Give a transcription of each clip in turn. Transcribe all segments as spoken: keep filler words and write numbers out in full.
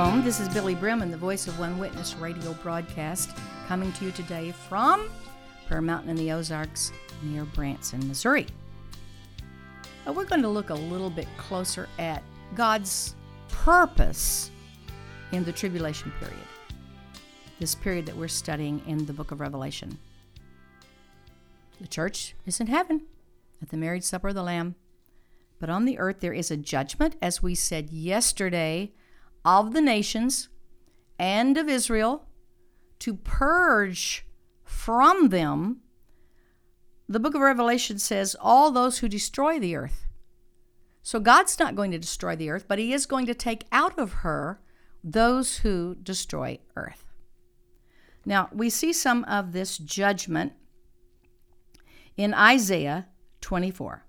Shalom, this is Billy Brim and the Voice of One Witness radio broadcast coming to you today from Prayer Mountain in the Ozarks near Branson, Missouri. Now we're going to look a little bit closer at God's purpose in the tribulation period, this period that we're studying in the book of Revelation. The church is in heaven at the marriage supper of the Lamb, but on the earth there is a judgment, as we said yesterday, of the nations and of Israel to purge from them. The book of Revelation says all those who destroy the earth. So God's not going to destroy the earth, but he is going to take out of her those who destroy earth. Now, we see some of this judgment in Isaiah twenty-four.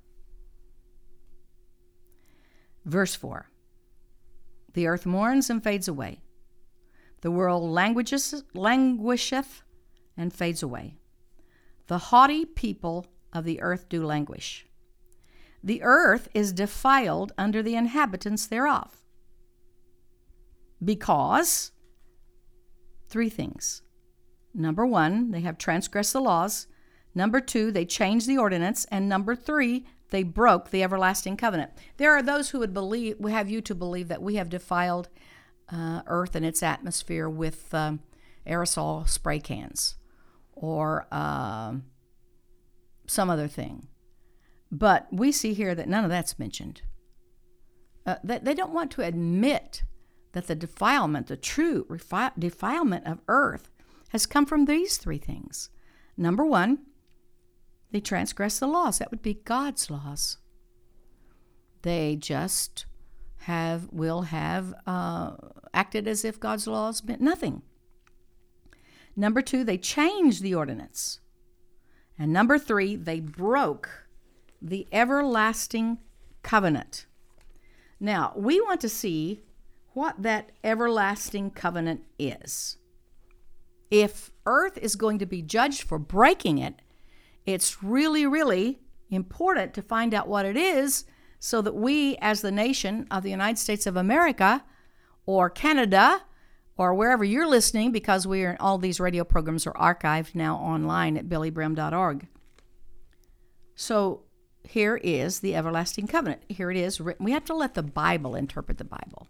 Verse four. The earth mourns and fades away. The world languishes, languisheth and fades away. The haughty people of the earth do languish. The earth is defiled under the inhabitants thereof. Because three things. Number one, they have transgressed the laws. Number two, they changed the ordinance. And number three, they broke the everlasting covenant. There are those who would believe, would have you to believe that we have defiled uh, earth and its atmosphere with um, aerosol spray cans or uh, some other thing. But we see here that none of that's mentioned. Uh, they, they don't want to admit that the defilement, the true refi- defilement of earth has come from these three things. Number one, they transgress the laws. That would be God's laws. They just have, will have uh, acted as if God's laws meant nothing. Number two, they changed the ordinance. And number three, they broke the everlasting covenant. Now, we want to see what that everlasting covenant is. If earth is going to be judged for breaking it, it's really, really important to find out what it is so that we, as the nation of the United States of America or Canada or wherever you're listening, because we are, all these radio programs are archived now online at billy brim dot org. So here is the everlasting covenant. Here it is written. We have to let the Bible interpret the Bible.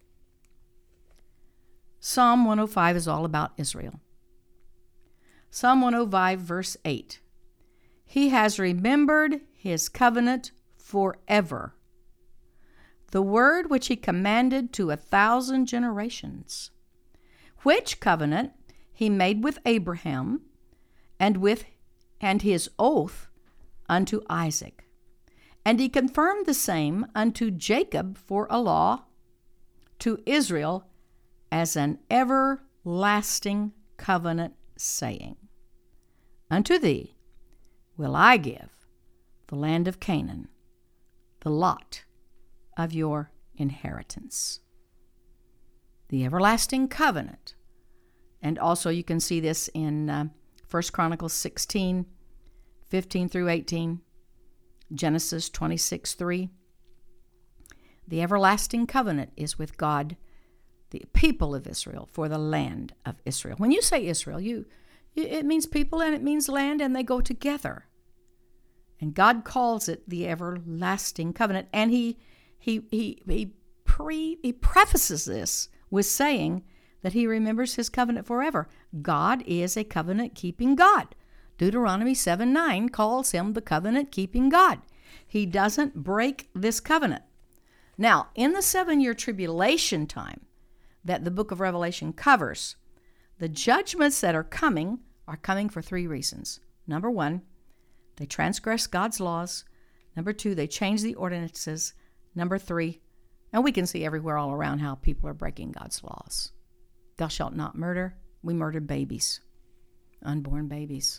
Psalm one oh five is all about Israel. Psalm one oh five, verse eight. He has remembered his covenant forever, the word which he commanded to a thousand generations, which covenant he made with Abraham and with and his oath unto Isaac. And he confirmed the same unto Jacob for a law, to Israel as an everlasting covenant, saying, Unto thee will I give the land of Canaan, the lot of your inheritance. The everlasting covenant. And also you can see this in uh, First Chronicles sixteen, fifteen through eighteen, Genesis twenty-six, three. The everlasting covenant is with God, the people of Israel, for the land of Israel. When you say Israel, you it means people and it means land, and they go together. And God calls it the everlasting covenant. And he he he he pre he prefaces this with saying that he remembers his covenant forever. God is a covenant-keeping God. Deuteronomy seven nine calls him the covenant-keeping God. He doesn't break this covenant. Now, in the seven-year tribulation time that the book of Revelation covers, the judgments that are coming are coming for three reasons. Number one, they transgress God's laws. Number two, they change the ordinances. Number three, and we can see everywhere all around how people are breaking God's laws. Thou shalt not murder. We murdered babies, unborn babies.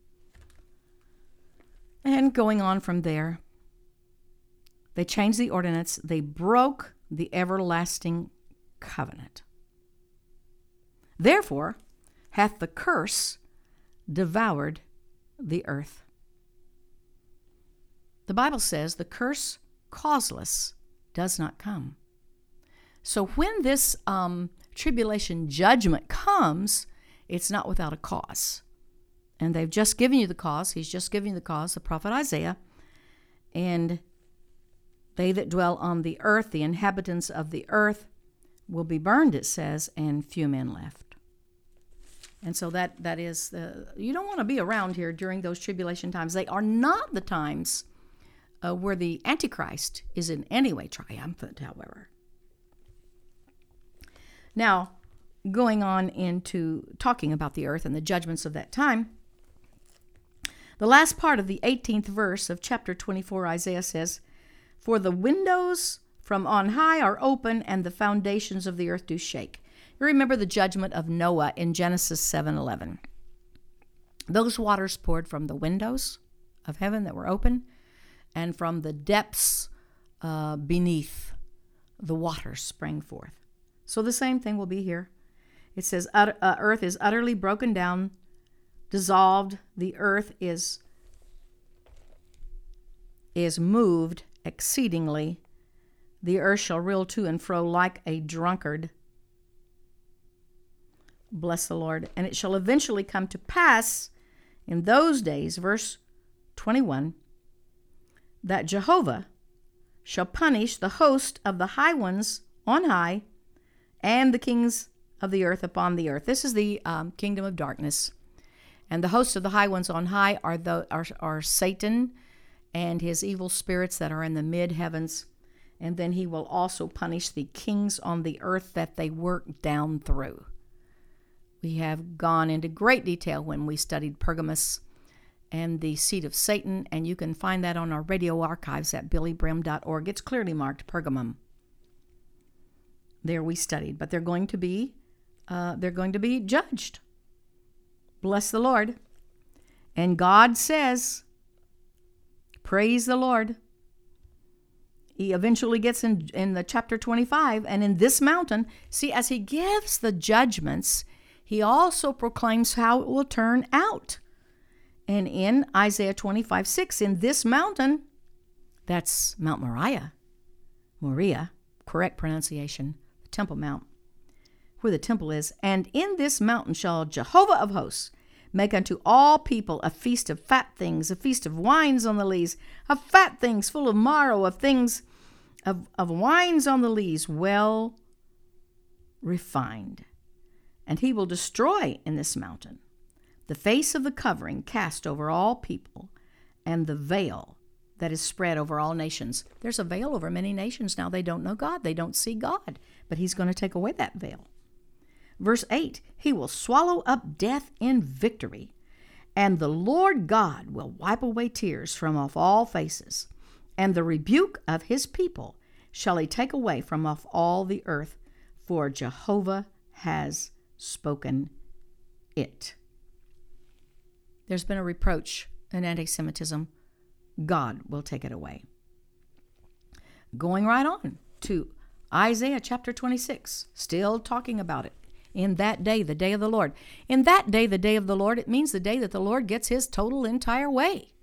And going on from there, they changed the ordinance. They broke the everlasting covenant. Therefore, hath the curse devoured the earth. The Bible says the curse causeless does not come. So when this um, tribulation judgment comes, it's not without a cause. And they've just given you the cause. He's just giving you the cause, the prophet Isaiah. And they that dwell on the earth, the inhabitants of the earth, will be burned, it says, and few men left. And so that that is, the, you don't want to be around here during those tribulation times. They are not the times uh, where the Antichrist is in any way triumphant, however. Now, going on into talking about the earth and the judgments of that time, the last part of the eighteenth verse of chapter twenty-four, Isaiah says, "For the windows from on high are open, and the foundations of the earth do shake." You remember the judgment of Noah in Genesis seven eleven. Those waters poured from the windows of heaven that were open, and from the depths uh, beneath the waters sprang forth. So the same thing will be here. It says, uh, earth is utterly broken down, dissolved. The earth is, is moved exceedingly. The earth shall reel to and fro like a drunkard. Bless the Lord. And it shall eventually come to pass in those days, verse twenty-one, that Jehovah shall punish the host of the high ones on high and the kings of the earth upon the earth. This is the um, kingdom of darkness. And the hosts of the high ones on high are, the, are, are Satan and his evil spirits that are in the mid-heavens. And then he will also punish the kings on the earth that they work down through. We have gone into great detail when we studied Pergamos and the seat of Satan, and you can find that on our radio archives at billy brim dot org. It's clearly marked Pergamum. There we studied, but they're going to be uh, they're going to be judged. Bless the Lord. And God says, praise the Lord. He eventually gets in, in the chapter twenty-five, and in this mountain, see, as he gives the judgments, he also proclaims how it will turn out. And in Isaiah twenty-five six, in this mountain, that's Mount Moriah, Moriah, correct pronunciation, the Temple Mount, where the temple is. And in this mountain shall Jehovah of hosts make unto all people a feast of fat things, a feast of wines on the lees, of fat things full of marrow, of things, of, of wines on the lees, well refined. And he will destroy in this mountain the face of the covering cast over all people, and the veil that is spread over all nations. There's a veil over many nations now. They don't know God. They don't see God. But he's going to take away that veil. Verse eight, he will swallow up death in victory, and the Lord God will wipe away tears from off all faces, and the rebuke of his people shall he take away from off all the earth, for Jehovah has spoken it. There's been a reproach in anti-Semitism. God will take it away. Going right on to Isaiah chapter twenty-six, still talking about it. In that day, the day of the Lord. In that day, the day of the Lord, it means the day that the Lord gets his total entire way.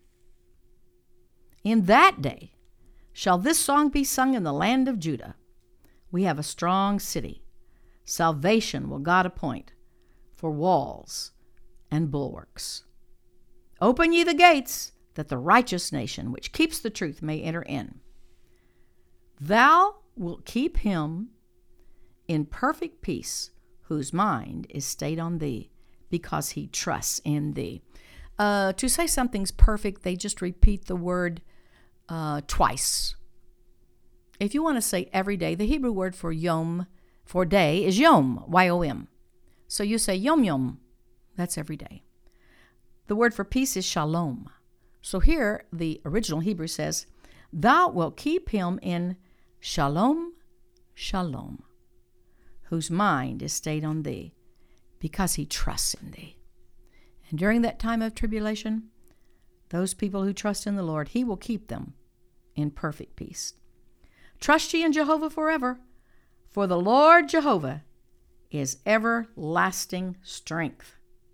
In that day shall this song be sung in the land of Judah. We have a strong city. Salvation will God appoint for walls and bulwarks. Open ye the gates, that the righteous nation which keeps the truth may enter in. Thou wilt keep him in perfect peace, whose mind is stayed on thee, because he trusts in thee. Uh, to say something's perfect, they just repeat the word uh, twice. If you want to say every day, the Hebrew word for yom, for day, is yom, Y O M. So you say yom yom, that's every day. The word for peace is shalom. So here, the original Hebrew says, thou wilt keep him in shalom, shalom, whose mind is stayed on thee, because he trusts in thee. And during that time of tribulation, those people who trust in the Lord, he will keep them in perfect peace. Trust ye in Jehovah forever, for the Lord Jehovah is everlasting strength.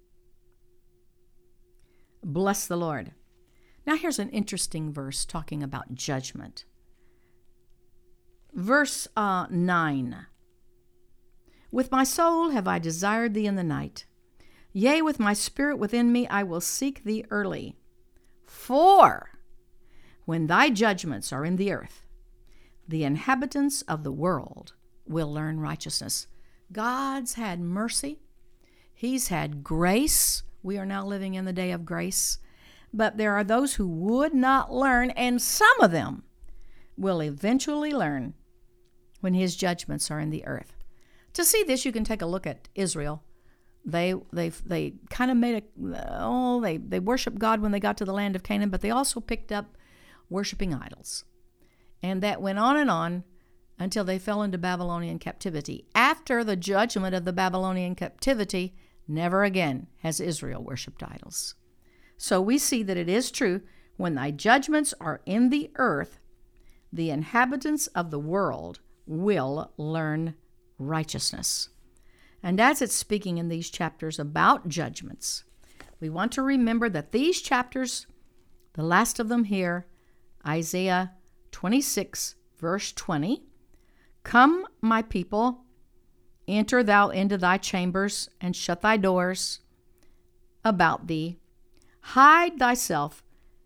Bless the Lord. Now here's an interesting verse talking about judgment. Verse uh, nine. With my soul have I desired thee in the night. Yea, with my spirit within me I will seek thee early. For when thy judgments are in the earth, the inhabitants of the world will learn righteousness. God's had mercy. He's had grace. We are now living in the day of grace. But there are those who would not learn, and some of them will eventually learn when his judgments are in the earth. To see this, you can take a look at Israel. They they they kind of made a, oh, they, they worshiped God when they got to the land of Canaan, but they also picked up worshiping idols. And that went on and on until they fell into Babylonian captivity. After the judgment of the Babylonian captivity, never again has Israel worshiped idols. So we see that it is true, when thy judgments are in the earth, the inhabitants of the world will learn righteousness. And as it's speaking in these chapters about judgments, we want to remember that these chapters, the last of them here, Isaiah twenty-six, verse twenty, come, my people, enter thou into thy chambers, and shut thy doors about thee. Hide thyself,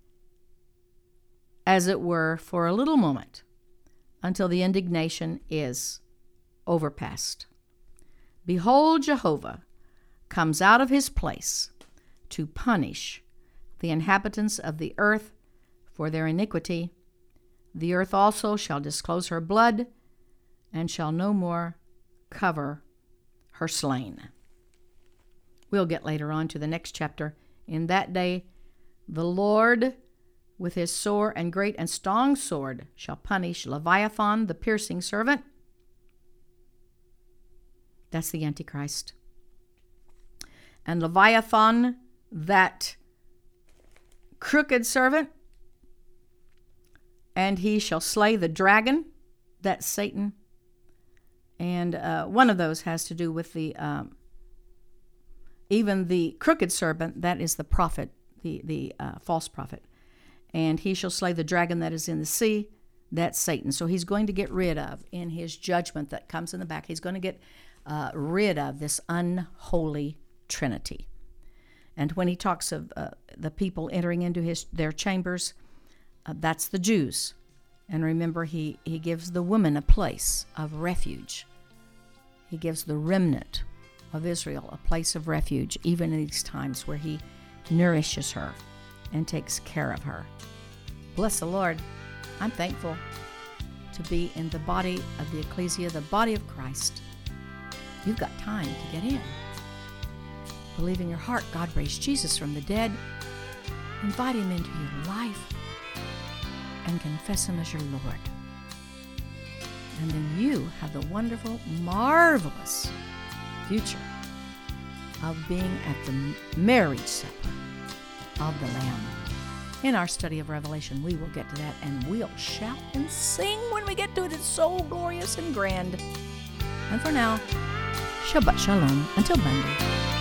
as it were, for a little moment, until the indignation is overpast. Behold, Jehovah comes out of his place to punish the inhabitants of the earth for their iniquity. The earth also shall disclose her blood, and shall no more cover her slain. We'll get later on to the next chapter. In that day, the Lord with his sore and great and strong sword shall punish Leviathan, the piercing servant. That's the Antichrist. And Leviathan, that crooked servant. And he shall slay the dragon, that's Satan. And uh, one of those has to do with the, um, even the crooked serpent, that is the prophet, the, the uh, false prophet. And he shall slay the dragon that is in the sea, that's Satan. So he's going to get rid of, in his judgment that comes in the back, he's going to get uh, rid of this unholy trinity. And when he talks of uh, the people entering into his their chambers, uh, that's the Jews. And remember, he, he gives the woman a place of refuge. He gives the remnant of Israel a place of refuge, even in these times where he nourishes her and takes care of her. Bless the Lord. I'm thankful to be in the body of the ecclesia, the body of Christ. You've got time to get in. Believe in your heart God raised Jesus from the dead. Invite him into your life and confess him as your Lord. And then you have the wonderful, marvelous future of being at the marriage supper of the Lamb. In our study of Revelation, we will get to that, and we'll shout and sing when we get to it. It's so glorious and grand. And for now, Shabbat Shalom. Until Monday.